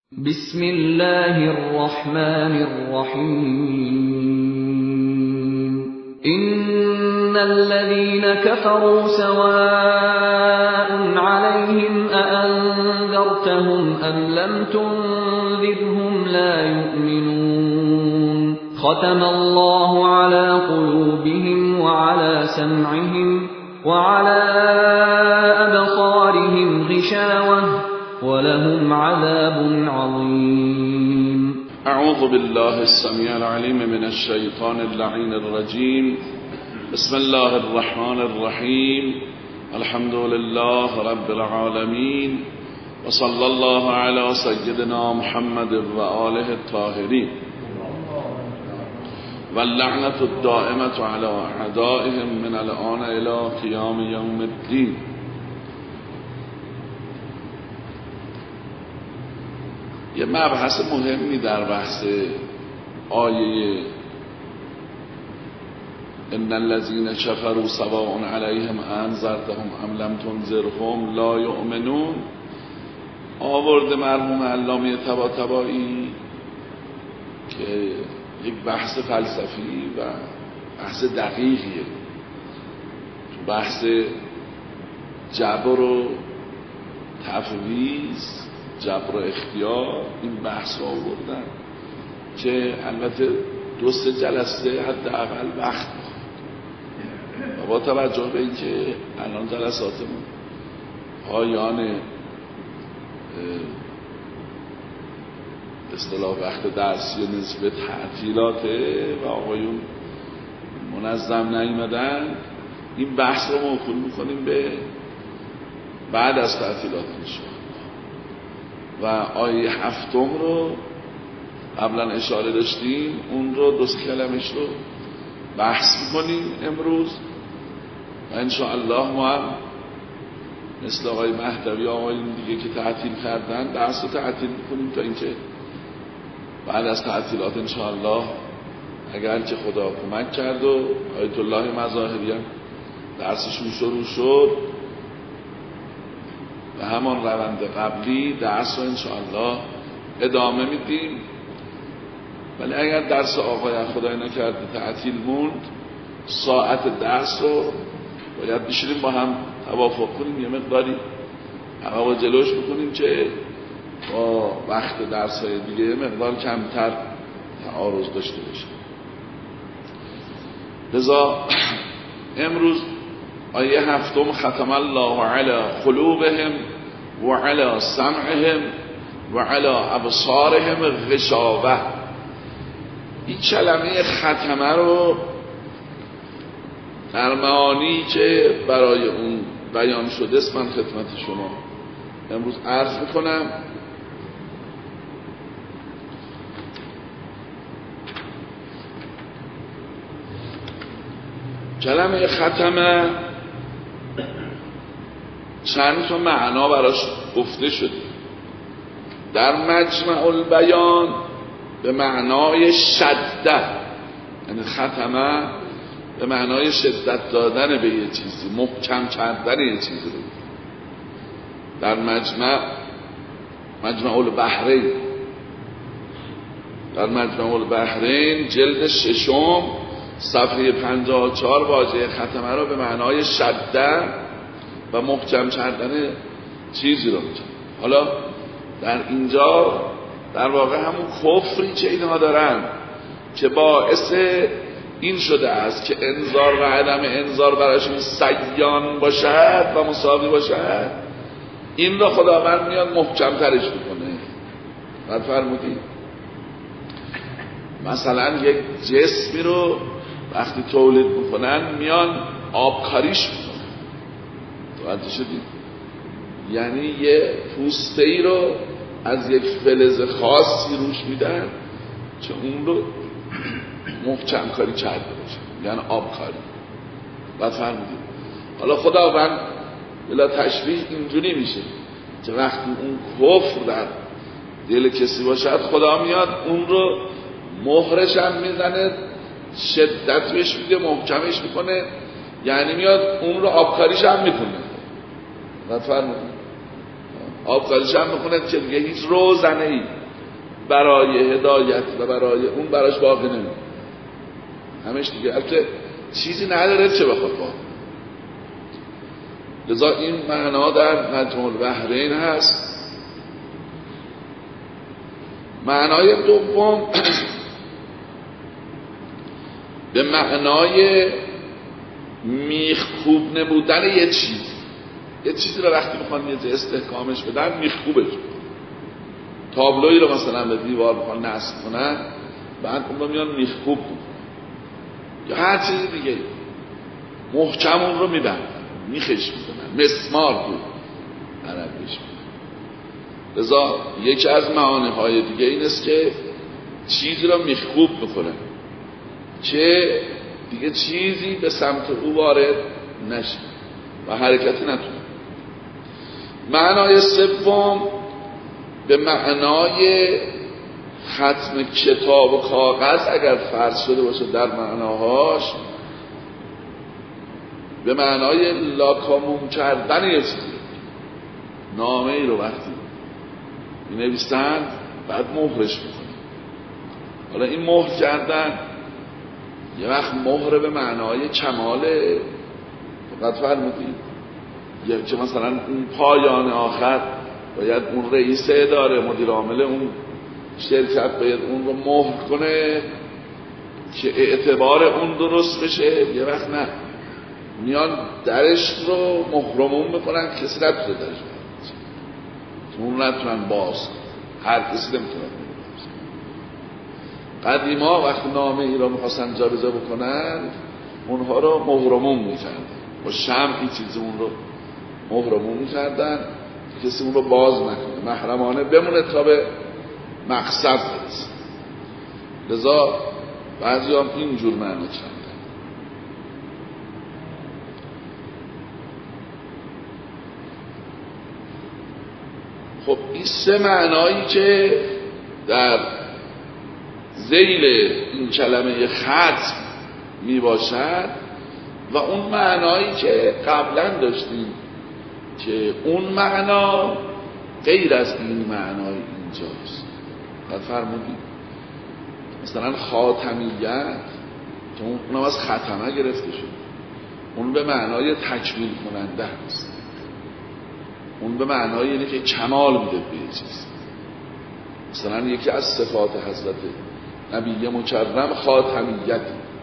بسم الله الرحمن الرحيم إن الذين كفروا سواء عليهم أأنذرتهم أم لم تنذرهم لا يؤمنون ختم الله على قلوبهم وعلى سمعهم وعلى أبصارهم غشاوة ولهم عذاب عظيم. أعوذ بالله السميع العليم من الشيطان اللعين الرجيم. بسم الله الرحمن الرحيم. الحمد لله رب العالمين وصلى الله على سيدنا محمد وآله الطاهرين واللعنة الدائمة على أعدائهم من الآن إلى قيام يوم الدين. یه مبحث مهمی در بحث آیه ان الذين كفروا سواء عليهم انذرتهم ام لم تنذرهم لا يؤمنون آورده مرحوم علامه طباطبایی که یک بحث فلسفی و بحث دقیقیه. تو بحث جبر و تفویض، جبر و اختیار، این بحث رو آوردن که البته 2-3 جلسه حداقل وقت میخواد و با توجه به اینکه الان جلساتمون پایان اصطلاح وقت درسی نسبت تعطیلاته و آقایون منظم نیامدن، این بحث رو موکول میکنیم به بعد از تعطیلات انشاءالله. و آیه 7 رو قبلا اشاره داشتیم، اون رو 2 کلمش رو بحث میکنیم امروز و انشاءالله ما هم مثل آقای مهدوی آقایون دیگه که تعطیل کردن درس رو تعطیل میکنیم تا اینکه بعد از تعطیلات انشاءالله اگر که خدا کمک کرد و آیت الله مظاهری هم درسشون شروع شد و همان روند قبلی درس رو انشاءالله ادامه میدیم. ولی اگر درس آقای خدای نکرده تعطیل موند، ساعت درس رو باید بشینیم با هم توافق کنیم، یه مقداری عقب جلوش بکنیم که با وقت درس های دیگه مقدار کمتر تعارض داشته باشه. لذا امروز آیه 7 ختم الله علی قلوبهم و علی سمعهم و علی ابصارهم غشاوه. این کلمه ختمه رو در معانی که برای اون بیان شده است من خدمت شما امروز عرض میکنم. کلمه ختمه چند تا معنا براش گفته شده. در مجمع البیان به معنای شدت، یعنی ختمه به معنای شدت دادن به یه چیزی، محکم کردن یه چیزی رو. در مجمع البحرین، در مجمع البحرین جلد 6 صفحه 54 واژه ختمه رو به معنای شدت و محکم کردن چیزی رو میگه. حالا در اینجا در واقع همون کفری که اینها دارن که باعث این شده است که انذار و عدم انذار براشون سیان باشد و مساوی باشد، این را خداوند میاد محکم ترش میکنه. بعد فرمودید مثلا یک جسمی رو وقتی تولید میکنن میان آبکاریش میکنن، توجه شدید؟ یعنی یه پوسته ای رو از یک فلز خاصی روش میدن که اون رو محکم کاری کرده باشه، یعنی آبکاری. بعد فرمودید حالا خداوند بلا تشبیه اینجوری میشه که وقتی اون کفر در دل کسی باشد خدا میاد اون رو مهرش هم میزنه، شدت بهش میده، محکمش میکنه، یعنی میاد اون رو آبکاریش هم میکنه. بعد فرمودید آبکاریش هم میکنه که دیگه هیچ روزنه‌ای برای هدایت و برای اون براش باقی نمیمونه، همش دیگه البته چیزی نداره چه بخواد باقی. لذا این معنا در مجمع البحرین هست. معنای دوم به معنای میخکوب نبودن یه چیزی رو وقتی میخوان یه استحکامش بدن میخکوبش بدن. تابلوی رو مثلا به دیوار میخوان نصب کنن، بعد اون رو میان میخکوب کنن یا هر چیز دیگه، محکم اون رو میبندن، میخش میکنن، مسمار بود عربیش میکنن. لذا یکی از معانی های دیگه این است که چیزی رو میخکوب میکنن که دیگه چیزی به سمت او وارد نشه و حرکتی نتونه. معنای سوم به معنای ختم کتاب و کاغذ اگر فرض شده باشه در معناهاش، به معنای لاکامون کردن یه چیزی، نامه ای رو وقتی می نویسن بعد مهرش میکنن. حالا این مهر کردن یه وقت مهر به معنای کماله، فقط فرمودید یا که مثلا اون پایان آخر باید اون رئیس اداره مدیر عامل اون شرکت باید اون رو مهر کنه که اعتبار اون درست بشه. یه وقت نه، میان درش رو مهرمون میکنن، کسی نتونه درش باز، اون نتونن باز، هر کسی نمیتونه باز. قدیما وقتی نامه ای رو میخواستن جا بجا بکنن اونها رو مهرمون میکردن، با شمعی چیزی اون رو مهرمون میکردن کسی اون رو باز نکنه، محرمانه بمونه تا به مقصد برسه. لذا بعضی هم اینجور معنی کردن. خب این سه معنایی که در ذیل این کلمه ختم می باشد و اون معنایی که قبلا داشتیم که اون معنا غیر از این معنای اینجاست. بعد فرمودیم مثلا خاتمیت که اونم از ختمه گرفته شد، اون به معنای تکمیل کننده است، اون به معنای اینه که کمال میده به یه چیز. مثلا یکی از صفات حضرت نبی مکرم خاتمیت،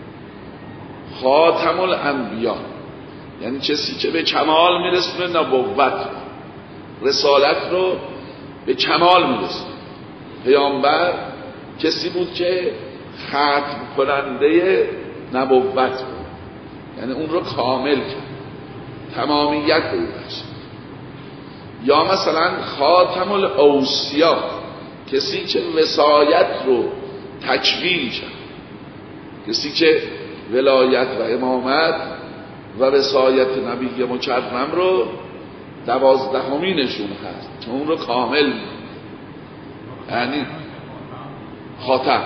خاتم الانبیا یعنی کسی که به کمال میرسونه نبوت رو، رسالت رو به کمال میرسونه. پیامبر کسی بود که ختم کننده نبوت بود، یعنی اون رو کامل کرد، تمامیت رو داشت. یا مثلا خاتم الاوصیا، کسی که وصایت رو تکمیل کرد، کسی که ولایت و امامت و وصایت نبی مکرم رو 12مینشون هست که اون رو کامل می‌کنه. یعنی خاتم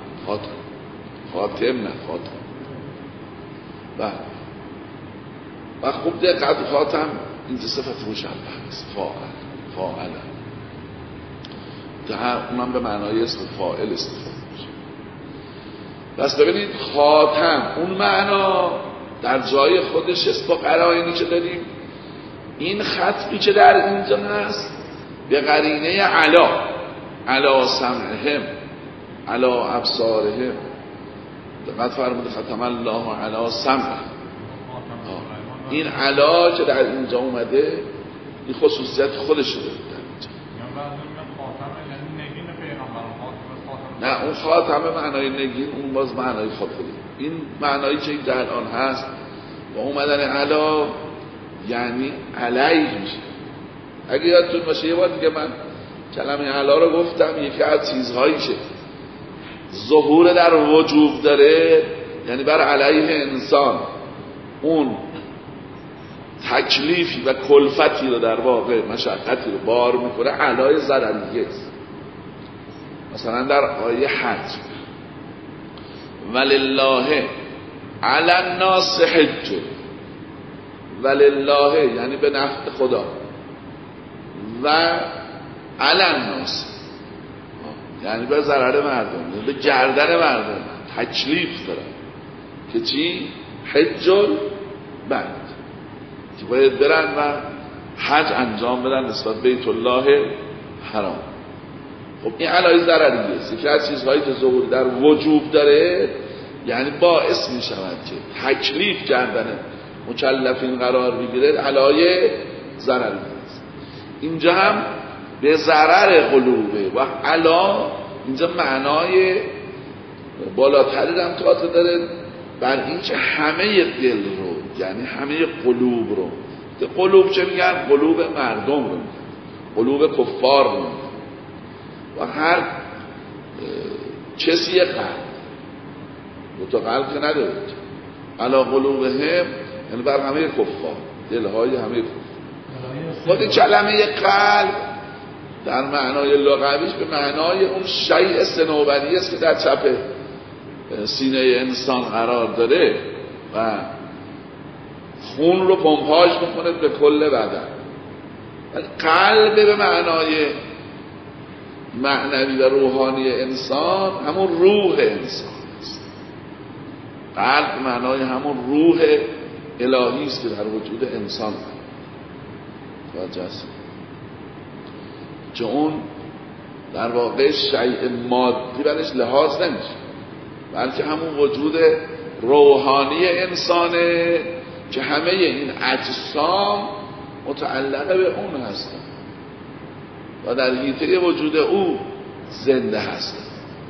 نه خاتم. و خوب دقت، خاتم اینجا صفت مشبه است، فاعل اونم به معنای اسم فاعل استفاده میشه. پس ببینید خاتم اون معنا در جای خودش است با قرائنی که داریم. این ختمی که در اینجا هست به قرینه علا سمعهم علا ابصارهم، دقت فرمودید ختم الله علی سمع. این علا که در اینجا اومده این خصوصیت خودش رو داره. نه اون خاتم معنای نگین، اون باز معنای خاطری. این معنایی که در آن هست با اومدن علا یعنی علیه میشه. اگه یادتون باشه یه بار دیگه من کلمه علا رو گفتم، یکی از چیزهایی که ظهور در وجوب داره یعنی بر علیه انسان اون تکلیفی و کلفتی رو در واقع مشقتی رو بار میکنه، علای ضرریه است. مثلا در آیه حج ولله علی الناس حج، ولله یعنی به نفع خدا و علی الناس یعنی به ضرر مردم، به گردن مردم تکلیف دارن که چی؟ حجل بند، که باید برن و حج انجام بدن نسبت بیت الله حرام. خب این علایه ضرریه. یکی از چیزهایی که ظهور در وجوب داره، یعنی باعث می شود که تکلیف کردن مکلفین قرار بگیره، علایه ضرریه است. اینجا هم به ضرر قلوبه و علا اینجا معنای بالاتری هم تازه داره بر این که همه دل رو، یعنی همه قلوب رو. قلوب چه میگن؟ قلوب مردم رو، قلوب کفار رو، و هر کسی قلب، دو تا قلب که نداره، علا قلوبهم یعنی بر همه کفار، دلهای همه کفار. خود کلمه قلب در معنای لغویش به معنای اون شیء صنوبری است که در چپ سینه انسان قرار داره و خون رو پمپاژ میکنه به کل بدن. قلب به معنای معنوی و روحانی انسان همون روح انسان است. قلب به معنای همون روح الهی است که در وجود انسان توجه است، که اون در واقع شیء مادی برش لحاظ نمیشه، بلکه همون وجود روحانی انسانه که همه این اجسام متعلقه به اون هستن و در حیطه وجود او زنده هستن.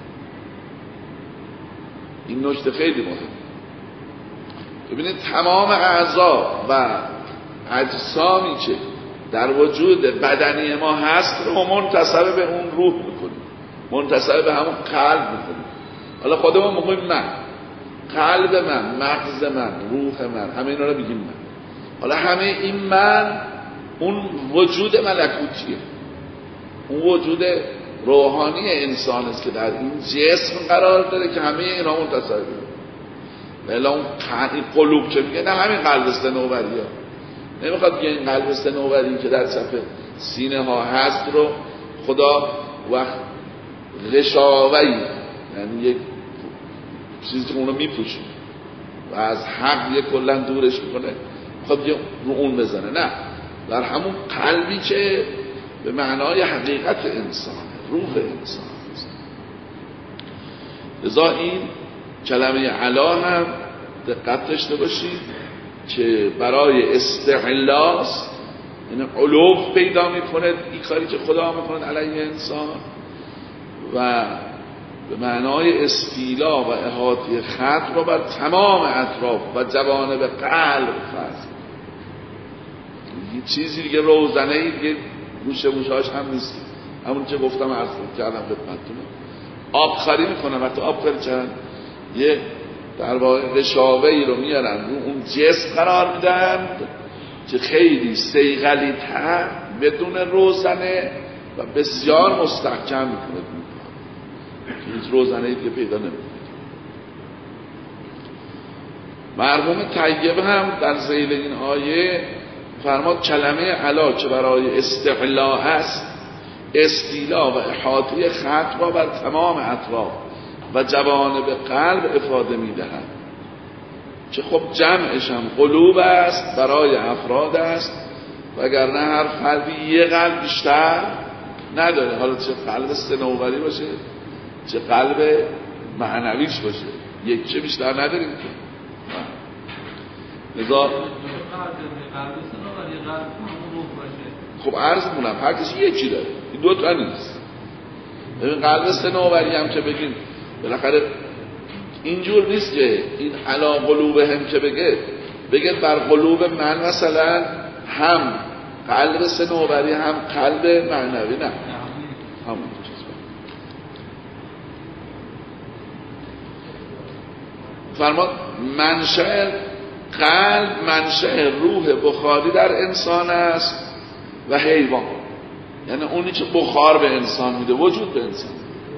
این نکته خیلی مهمه. ببینید تمام اعضا و اجسامی که در وجود بدنی ما هست رو منتسب به اون روح میکنیم، منتسب به همون قلب میکنیم. حالا خودمون میگیم من، قلب من، مغز من، روح من، همه اینا رو بگیم من. حالا همه این من اون وجود ملکوتیه، اون وجود روحانی انسان است که در این جسم قرار داره که همه اینا منتسب به اون. اون قلوب چه میگه؟ نه همین قلب صنوبری ها. نمیخواد بگه این قلب صنوبری که در صف سینه ها هست رو خدا وقت غشاوه‌ای، یعنی یک چیزی که اونو میپوشه و از حق یک کلا دورش میکنه، میخواد یه رو اون بزنه. نه، در همون قلبی که به معنای حقیقت انسان، روح انسان است. لذا این کلمه علا هم دقت داشته باشید که برای استعلاست، یعنی علو پیدا میکنه این کاری که خدا میکنه علیه انسان، و به معنای استیلا و احاطه خط رو بر تمام اطراف و جوانب قلب فرض. یه چیزی دیگه روزنه دیگه گوشه موشهاش هم نیست. همون که گفتم عرض کردم خدمتتون، آبخواری میکنن، حتی آبخواری کردن یه در واقع غشاوه‌ای رو میارن رو اون جسم قرار میدن که خیلی صیقلی تر بدون روزنه و بسیار مستحکم میکنه، هیچ روزنه‌ای دیگه پیدا نمیکنه. مرحوم طیب هم در ذیل این آیه فرماد کلمه علا که برای استعلا است، استیلا و احاطه خط را بر تمام اطراف و جوانب قلب افاده میدهد، که خب جمعش هم قلوب است، برای افراد است، وگرنه هر فردی یه قلب بیشتر نداره. حالا چه قلب صنوبری باشه چه قلب معنویش باشه، یک چه بیشتر نداریم که. لذا خب عرض مونم هر کسی یکی داره، این دو تا نیست. ببین قلب صنوبری هم که بگیم بالاخره اینجور نیست که این علا قلوبهم که بگه بر قلوب من مثلا هم قلب صنوبری هم قلب معنوی، نه همون چیز. فرماد منشأ قلب منشأ روح بخاری در انسان است و حیوان، یعنی اونی که بخار به انسان میده، وجود به انسان.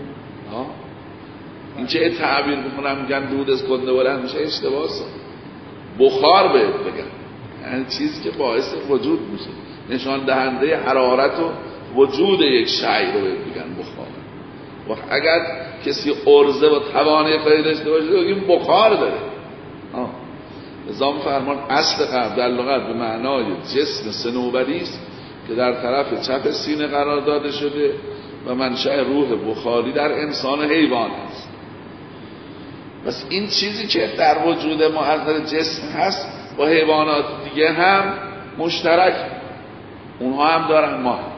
این چه تعبیر بکنم میگن دود از کنده بلند میشه، اشتباه است. بخار بهت بگن یعنی چیزی که باعث وجود میشه، نشان دهنده حرارت و وجود یک شیء رو بهت بگن بخار. و اگر کسی عرضه و توانه کاری داشته باشه بگیم بخار داره. نظام فرمان اصل قلب در لغت به معنای جسم صنوبری است که در طرف چپ سینه قرار داده شده و منشأ روح بخاری در انسان و حیوان است. پس این چیزی که در وجود ما از نظر جسم هست با حیوانات دیگه هم مشترک، اونها هم دارن ما هم.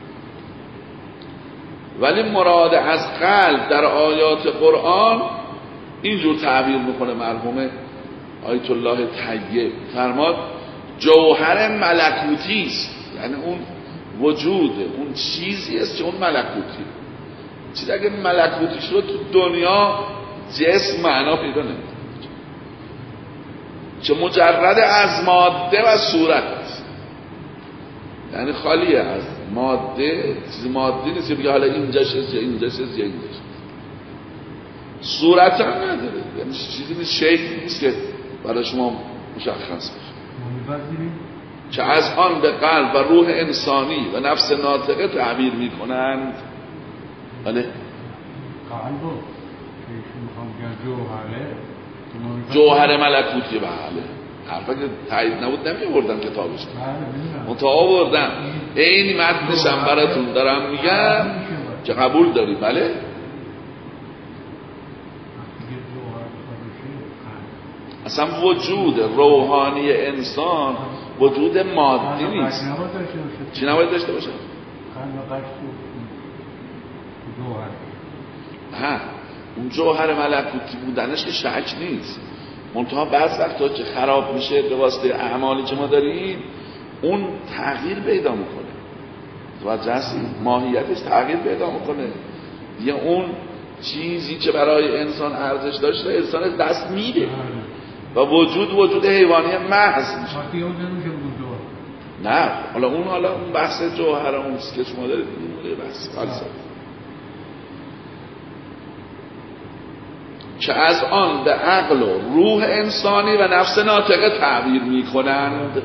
ولی مراد از قلب در آیات قرآن اینجور تعبیر میکنه مرحوم آیت الله طیب، فرماد جوهر ملکوتی است، یعنی اون وجود اون چیزی است که اون ملکوتی، چیز اگه ملکوتی شد تو دنیا جسم معنا پیدا نمیکنه، چه مجرد از ماده و صورت است، یعنی خالیه از ماده، چیز مادی نیست که بگه حالا اینجاش است یا اینجاش است یا اینجاش است. صورت هم نداره، یعنی چیزی نیست، شکل نیست که برای شما مشخص باشه، که از آن به قلب و روح انسانی و نفس ناطقه تعبیر میکنند. بله جوهر ملکوتی، بله حرفا که تایید نبود نمیوردم کتابش، منتها آوردم اینی متنشم براتون دارم میگم که قبول داری. بله اصلا وجود روحانی انسان وجود مادی نیست. چی نباید داشته باشه؟ اون جوهر ملکوتی بودنش که شک نیست، منتها بعض وقتا که خراب میشه به واسطه اعمالی که ما داریم اون تغییر پیدا میکنه و جسم ماهیتش تغییر پیدا میکنه، یه اون چیزی که برای انسان ارزش داشته انسان دست میده و وجود حیوانی محض میشه. نه حالا اون بحث جوهر اون که شما دارید اون بحث فلسفه که از آن به عقل و روح انسانی و نفس ناطقه تعبیر میکنند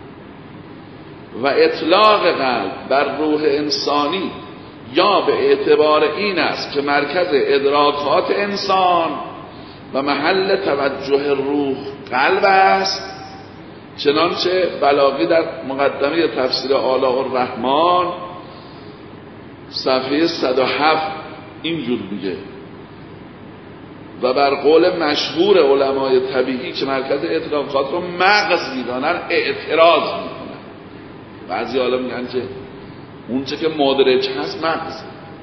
و اطلاق قلب بر روح انسانی یا به اعتبار این است که مرکز ادراکات انسان و محل توجه روح قلب است، چنانچه بلاغی در مقدمه تفسیر آلاء الرحمن صفحه 107 اینجور میگه و بر قول مشهور علمای طبیعی که مرکز ادراکات رو مغز میدانن اعتراض میکنن. بعضی حالا میگن که اون چه که مادرج هست مغز.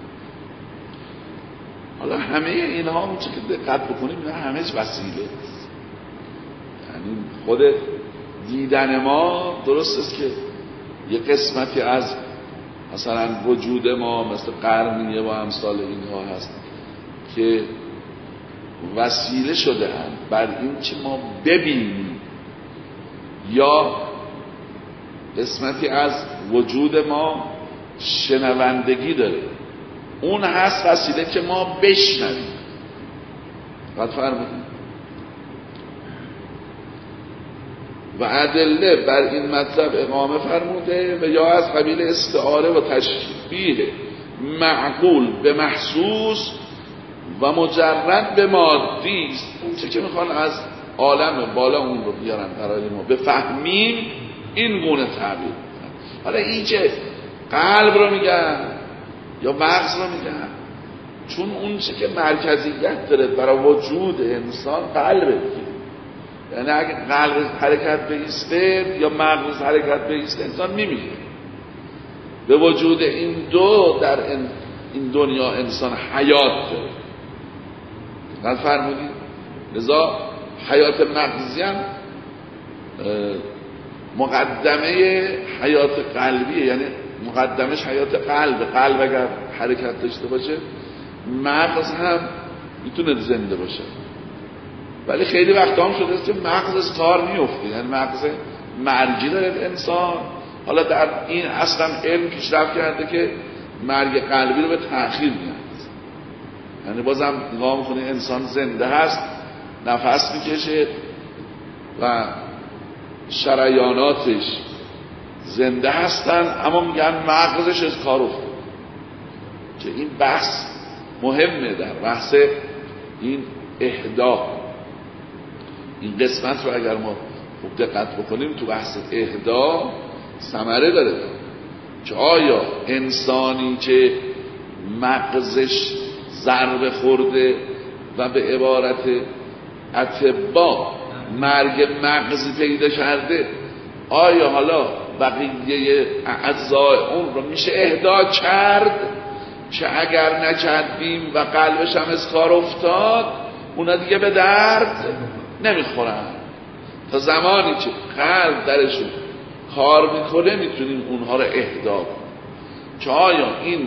حالا همه اینها اون چه که دقت بکنیم همهش وسیله است، یعنی خود دیدن ما درست است که یه قسمتی از مثلا وجود ما مثل قرنیه و امثال اینها هست که وسیله شده هم بر این که ما ببینیم، یا قسمتی از وجود ما شنوندگی داره، اون هست وسیله که ما بشنویم. قد فرمودیم و ادله بر این مطلب اقامه فرموده و یا از قبیل استعاره و تشبیه معقول به محسوس و مجرد به مادی است، اون چه که میخوان از عالم بالا اون رو بیارن برای ما بفهمیم این گونه تعبیر میکنن. حالا این که قلب رو میگن یا مغز رو میگن چون اون چه که مرکزیت داره برای وجود انسان قلبه دیگه، یعنی اگه قلب حرکت بیسته یا مغز حرکت بیسته انسان میمیره. به وجود این دو در این دنیا انسان حیات داره. قد فرمودید لذا حیات مغزی هم مقدمه حیات قلبیه، یعنی مقدمش حیات قلب اگر حرکت داشته باشه مغز هم میتونه زنده باشه. ولی خیلی وقت هم شده است که مغز از کار میفته، یعنی مغز مرگی داره انسان. حالا در این اصلا علم پیشرفت کرده که مرگ قلبی رو به تأخیر میاد، یعنی بازم نگاه میکنه انسان زنده هست، نفس میکشه و شریاناتش زنده هستن، اما میگن مغزش از کار افتاد. که این بحث مهمه در بحث این اهدا. این قسمت رو اگر ما خوب دقت بکنیم تو بحث اهدا ثمره داره که آیا انسانی که مغزش ضربه خورده و به عبارت اطباء مرگ مغزی پیدا کرده، آیا حالا بقیه اعضای اون رو میشه اهدا کرد که اگر نکردیم و قلبش هم از کار افتاد اونا دیگه به درد نمیخورن؟ تا زمانی که قلب درشون کار میکنه میتونیم اونها رو اهدا کنیم. که آیا این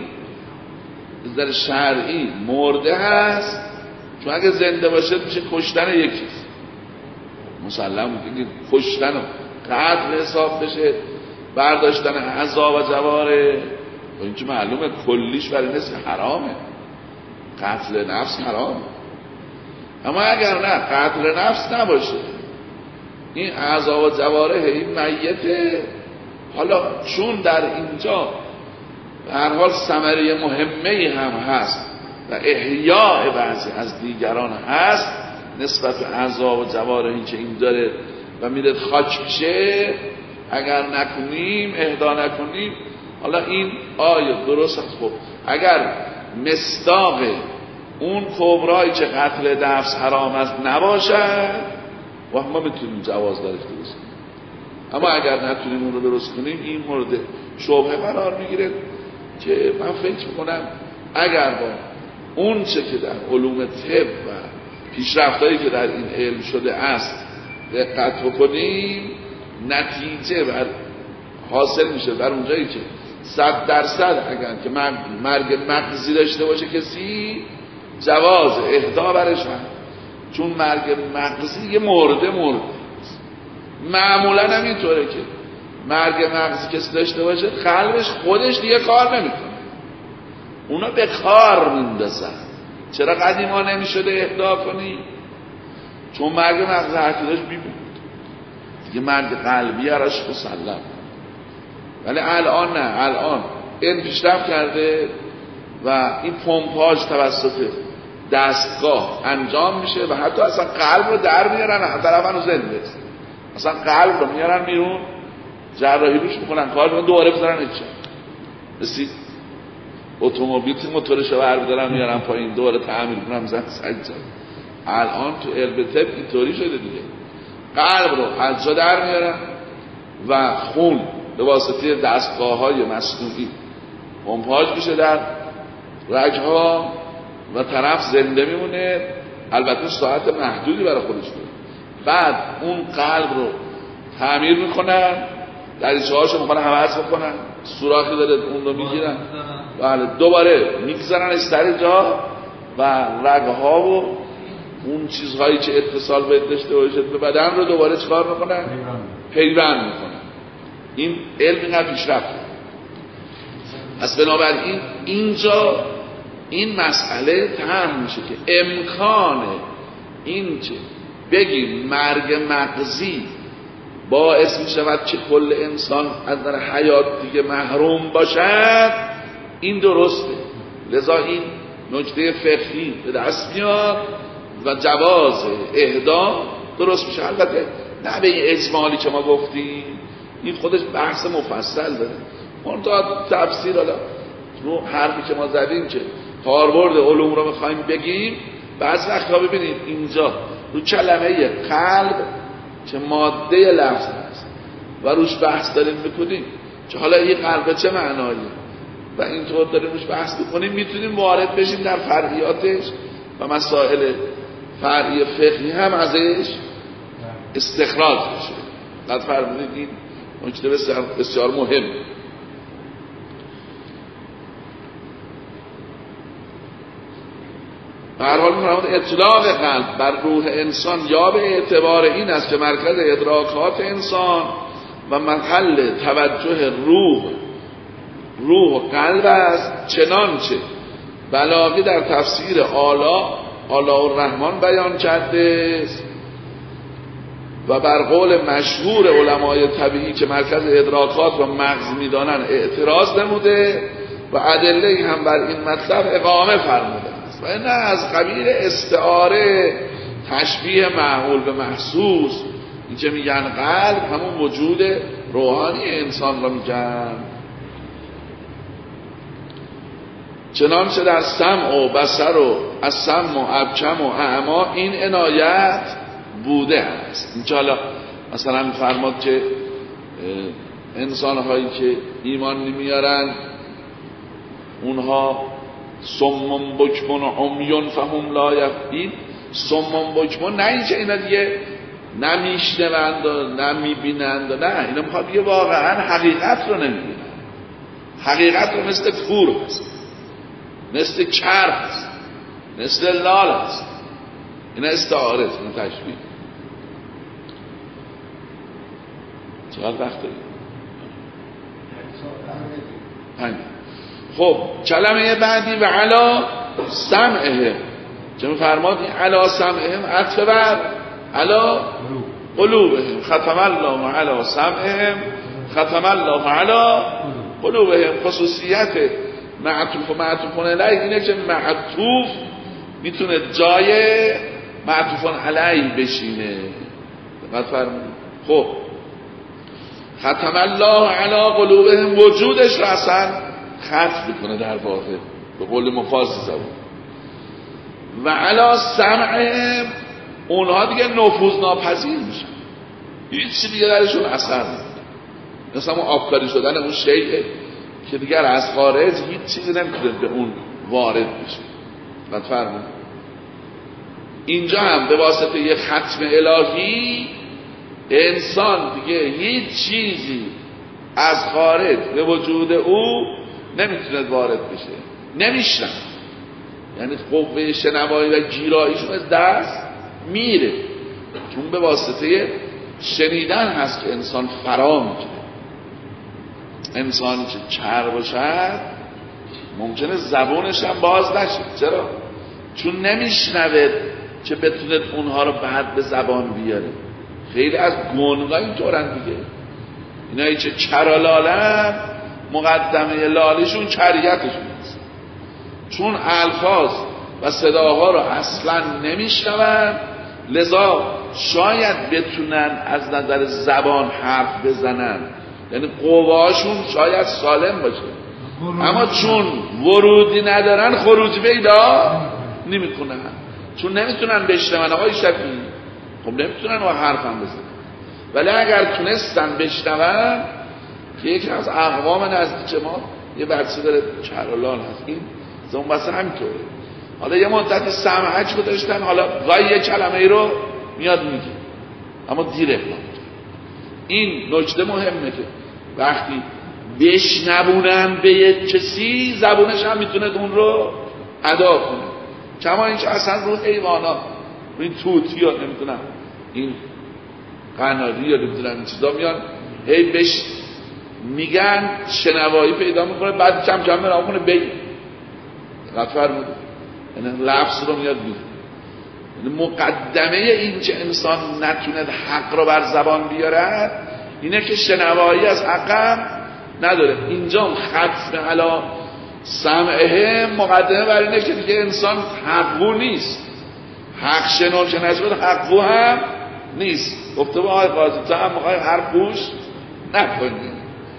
در شرعی مرده هست؟ چون اگه زنده باشه میشه کشتن یکیست، مسلم دیگه کشتن و قتل حساب بشه، برداشتن اعضا و جواره و این که معلومه کلیش برای نسل حرامه، قتل نفس حرامه. اما اگر نه قتل نفس نباشه، این اعضا و جواره این میته، حالا چون در اینجا به هر حال ثمره مهمه‌ای هم هست و احیاء بعضی از دیگران هست نسبت به اعضا و جوارحی که این داره و میره خاک میشه، اگر نکنیم اهدا نکنیم، حالا این آیه درست است. خب اگر مصداق اون کبرایی که قتل نفس حرام است نباشد و ما میتونیم جواز دارش درست کنیم، اما اگر نتونیم اون رو درست کنیم این مورد شبهه قرار میگیره که من فکر میکنم اگر با اون چه که در علوم طب و پیشرفتایی که در این علم شده است دقت بکنیم، نتیجه بر حاصل میشه بر اونجایی که 100% اگر که مرگ مغزی داشته باشه کسی جواز اهدا برش هست، چون مرگ مغزی یه مرده معمولا هم اینطوره که مرگ مغزی کسی داشته باشه قلبش خودش دیگه کار نمیکنه، اونا به کار میندازن. چرا قدیما نمیشده اهدا کنی؟ چون مرگ مغزی هرکی داشت بیموند دیگه، مرگ قلبی هرش مسلم. ولی الان نه، الان این پیشرفت کرده و این پمپاژ توسط دستگاه انجام میشه و حتی اصلا قلب رو در میارن، طرفن رو زنده است، اصلا قلب رو میارن بیرون، جراحی روش میکنن، کار میکنن، دوباره بذارن اینجا، مثل اتومبیل موتورش رو بردارن میارن پایین، دوباره تعمیر کنن میزنن سجاد. الان تو علم طب اینطوری شده دیگه، قلب رو از جا در میارن و خون به واسطه دستگاه‌های مصنوعی پمپاژ میشه در رگ‌ها و طرف زنده میمونه، البته ساعت محدودی برای خودش داره. بعد اون قلب رو تعمیر میکنن، دریچه‌هاشو میخوان عوض بکنن، سوراخی داره اون رو میگیرن، بله دوباره میگذارنش سر جا و رگ‌ها و اون چیزهایی که اتصال باید داشته باشه به بدن رو دوباره چکار میکنن؟ پیوند میکنن. این علم اینقدر پیشرفت. پس بنابراین اینجا این مسئله طرح میشه که امکان این که بگیم مرگ مغزی باعث میشود که کل انسان از در حیات دیگه محروم باشد، این درسته. لذا این نکته فقهی به دست میاد و جواز اهدا درست میشه. البته نه به این اجمالی که ما گفتیم، این خودش بحث مفصل داره. منتها تفسیر حالا رو حرفی که ما زدیم که کاربرد علوم رو میخوایم بگیم، بعضی وقتا ببینید اینجا رو کلمه قلب که ماده لفظ هست و روش بحث داریم میکنیم که حالا این قلب چه معنایی و اینطور داریم روش بحث میکنیم، میتونیم وارد بشیم در فرعیاتش و مسائل فرعی فقهی هم ازش استخراج بشه. قد فرمودید این نکته بسیار مهم. به هر حال می‌فرماید اطلاق قلب بر روح انسان یا به اعتبار این است که مرکز ادراکات انسان و محل توجه روح و قلب است، چنانچه بلاغی در تفسیر آلاء الرحمن بیان کرده است و بر قول مشهور علمای طبیعی که مرکز ادراکات و مغز می‌دانند اعتراض نموده و ادله هم بر این مطلب اقامه فرموده است. هست و نه از قبیل استعاره، تشبیه معمول به محسوس. این که میگن قلب همون وجود روحانی انسان رو میگن. چنانچه در سمع و بصر و اصم و ابکم و اعما این عنایت بوده است. اینجا حالا مثلا میفرماد که انسان هایی که ایمان نمیارن اونها صم بکم و عمی فهم لا یفقهون. صم بکم نه اینکه اینا دیگه نمیشنوند و نمیبینند، نه، اینا میخواد دیگه واقعا حقیقت رو نمیبینند. حقیقت رو مثل کور هست، مثل چرخ هست، مثل لال هست. اینا استعاره، اینا تشبیه. چقدر وقت داریم؟ خب کلمه بعدی و علا سمعهم، چه می‌فرماد؟ علا سمعهم عطف بر علا قلوبهم. ختم الله علی سمعهم ختم الله علی قلوبهم. خصوصیت معطوف و معطوف علیه اینه که معطوف میتونه جای معطوف علیه بشینه. دقت فرمایید. خب ختم الله علی قلوبهم وجودش را اصلا ختم میکنه در واقع به قول مفاسد زبان. و علی سمعهم اونها دیگه نفوذ ناپذیر میشن، هیچ دیگه درشون اثر نمیکنه. مثلا اون آبکاری شدن اون شیء که دیگر از خارج هیچ چیزی نمیتونه به اون وارد بشه. بعد فرمود اینجا هم به واسطه یه ختم الهی انسان دیگه هیچ چیزی از خارج به وجود او نمیتونه وارد بشه، نمیشنه. یعنی قوه شنوایی و گیراییشون از دست میره، چون به واسطه شنیدن هست که انسان فرا میکنه. انسانی که چر باشد ممکنه زبونش هم باز نشه. چرا؟ چون نمیشنوه که بتونه اونها رو بعد به زبان بیاره. خیلی از گنگا اینطورن دیگه، اینایی که چرالالن مقدمه لالیشون چریتشون هست، چون الفاظ و صداها رو اصلا نمیشنون، لذا شاید بتونن از نظر زبان حرف بزنن، یعنی قواشون شاید سالم باشه، اما چون ورودی ندارن خروجی پیدا نمیکنن، چون نمیتونن بشنون. آقای شفیعی خب نمیتونن و حرف هم بزنن، ولی اگر تونستن بشنون، که یکی از اقوام نزدیک ما یه بچه داره چرالال هست، این زمان بسه همینطوره، حالا یه مدتی سمعک رو داشتن، حالا گاهی یه کلمه ای رو میاد میگه اما دیر اقلام. این نکته مهمه که وقتی بشنبونن به یک کسی زبونش هم میتونه اون رو ادا کنه. کما اینکه اصلا رو حیوانات، رو این توتی یا نمیتونم این قناری یا نمیتونم این چیزا میان هی بهش میگن شنوایی پیدا میکنه، بعد کم کم میرا کنه بگه غفر میده، یعنی لفظ رو میاد میده. یعنی مقدمه این که انسان نتونه حق رو بر زبان بیارد اینه که شنوایی از حقم نداره. اینجا ختم علی سمعهم مقدمه بر اینه که دیگه انسان حقو نیست، حق شنو که نشود حقو هم نیست. گفته با آقای قاضی تو هم میخوای حرف گوش نکنی،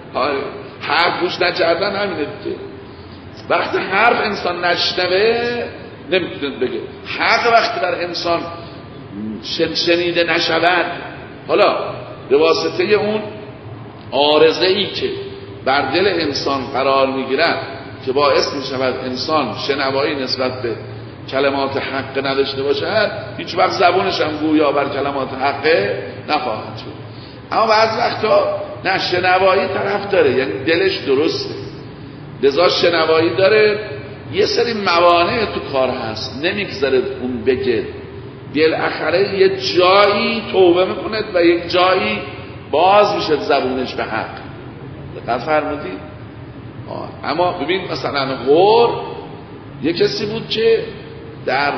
حرف گوش نکردن همینه دیگه. وقتی حرف انسان نشنوه نمیتونه بگه حق. وقتی در انسان شنیده نشود، حالا به واسطه اون عارضه ای که بر دل انسان قرار میگیرد که باعث میشود انسان شنوایی نسبت به کلمات حق نداشته باشد، هیچ وقت زبونش هم گویا بر کلمات حق نخواهد شد. اما بعض وقتا نه، شنوایی طرف داره، یعنی دلش درسته، لذا شنوایی داره، یه سری موانع تو کار هست نمیگذاره اون بگه، بالاخره یه جایی توبه میکنه و یک جایی باز میشه زبونش به حق. دقت فرمودید؟ اما ببین مثلا غور یه کسی بود که در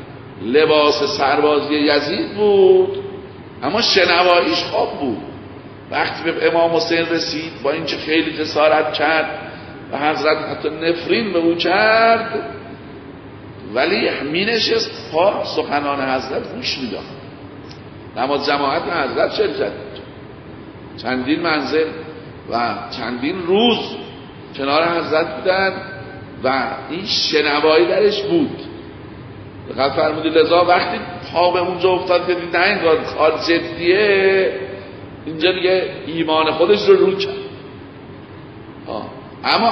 لباس سربازی یزید بود، اما شنواییش خوب بود. وقتی به امام حسین رسید، با اینکه خیلی جسارت کرد و حضرت حتی نفرین به او کرد، ولی مینشست پا سخنان حضرت گوش میداد. نماز جماعت حضرت شرکت چندین منزل و چندین روز کنار حضرت بودن و این شنوایی درش بود. دقت فرمودید. لذا وقتی پا به اونجا افتاد که دید نه این کار جدیه، اینجا دیگه ایمان خودش رو کرد. اما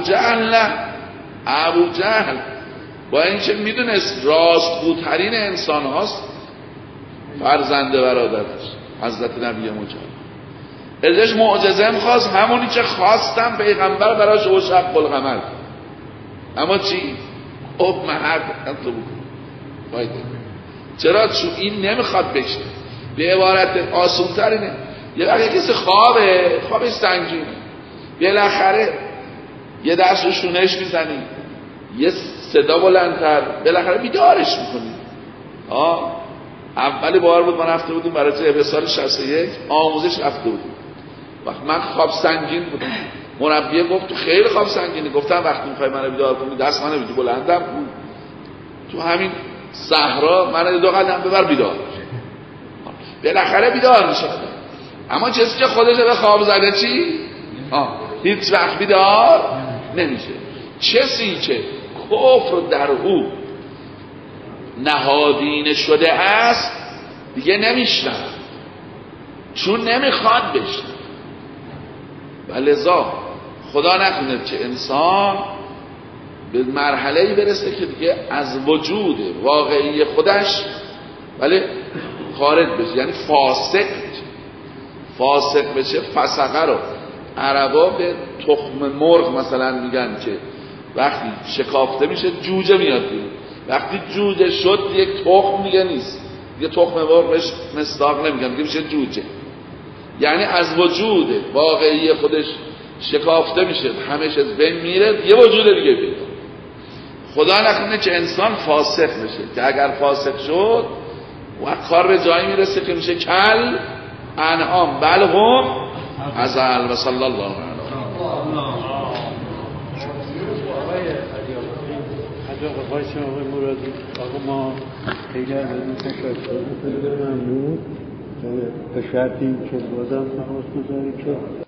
ابو جهل با اینکه میدونست راستگوترین انسان هاست، فرزند برادرش حضرت نبی مجاهد ازش معجزه می‌خواست، همونی که خواستم پیغمبر براش او شق القمر. اما چی؟ اب محق اطلب فایده. چرا؟ چون این نمیخواد بشه. به عبارت آسان‌تر اینه، یه وقتی کسی خوابش سنگینه، بالاخره یه دست رو شونش میزنی، یه صدا بلندتر، بالاخره بیدارش میکنی. اولی بار بود ما رفته بودیم برای جبهه سال 61 آموزش رفته بودیم. وقت من خواب سنگین بودم، مربیه گفت تو خیلی خواب سنگینی. گفتم وقتی میخوای منو بیدار کنی دست منو بیدی بلندم بود، تو همین صحرا منو 2 قدم ببر بیدار. بالاخره بیدار میشه. اما کسی که خودش به خواب زده چی؟ هیچ وقت بیدار نمیشه. کسی که کفر در او نهادینه شده است دیگه نمیشنه، چون نمیخواد بشنه. و لذا خدا نکنه که انسان به مرحله‌ای برسه که دیگه از وجود واقعی خودش ولی خارج بشه، یعنی فاسق بشه. فسقه رو عربا به تخم مرغ مثلا میگن که وقتی شکافته میشه جوجه میاد بیرون. وقتی جوجه شد یک تخم دیگه نیست، دیگه تخم مرغ بهش مصداق نمیگن، دیگه میشه جوجه. یعنی از وجود واقعی خودش شکافته میشه، همش از بین میره، یه وجود دیگه پیدا. خدا نکنه که انسان فاسق بشه، که اگر فاسق شد و کار به جایی میرسه که میشه کل انعام بل هم ازل. و صلی الله علیه آقای مرادی. آقا ما خیلی از این تشکر ممنون به شرطی که بازم تماس گذاری که